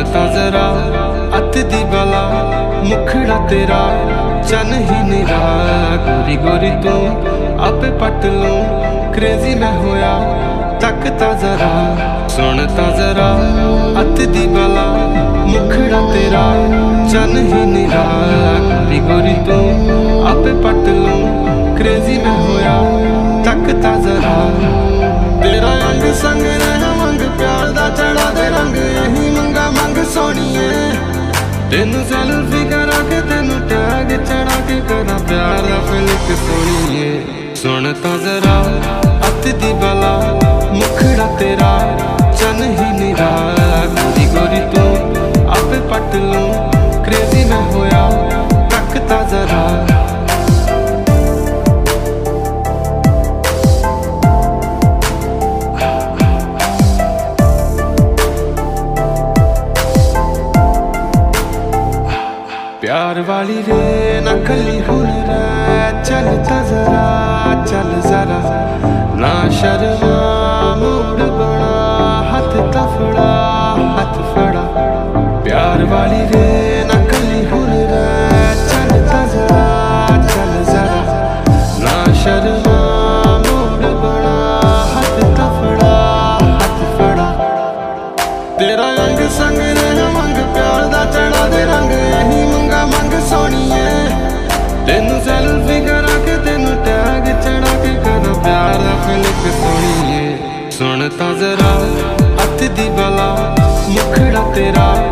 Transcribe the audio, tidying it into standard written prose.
ता जरा अत दी बला मुखड़ा तेरा चन ही निरा। गोरी गोरी तू आपे पट लूं क्रेजी मैं होया तक ता जरा। सुन ता जरा अत दी बला मुखड़ा तेरा चन ही निरा। गोरी गोरी तू आपे पट लूं क्रेजी मैं होया तक ता जरा। तेरा अंग संग रह मंग प्यार दा चढ़ा दे रंग यही मंगा मंग सोनिए। तेनू सेल्फी करा के तेनू टैग चढ़ा के करा प्यार दा फिलिक सोनिए। सुन ता जरा अत दी बला मुखड़ा तेरा चन ही निरा। गोरी गोरी तू आपे पट लूं क्रेजी मैं होया तक ता जरा। प्यार वाली रे नकली हुन रे चल ता जरा चल जरा। ना शर्मा मूड बना हाथ तफड़ा हाथ फड़ा। प्यार वाली रे नकली हुन रे चल ता जरा चल जरा। ना शर्मा मूड बना हाथ तफड़ा हाथ फड़ा। तेरा अंग संग रह मंग प्यार दा चढ़ा दे रंग यही मंगा मंग सोनिए। तेनू सेल्फी करा के तेनू टैग चढ़ा के करा प्यार दा फिलिक सोनिए। सुन ता जरा अत दी बला मुखड़ा तेरा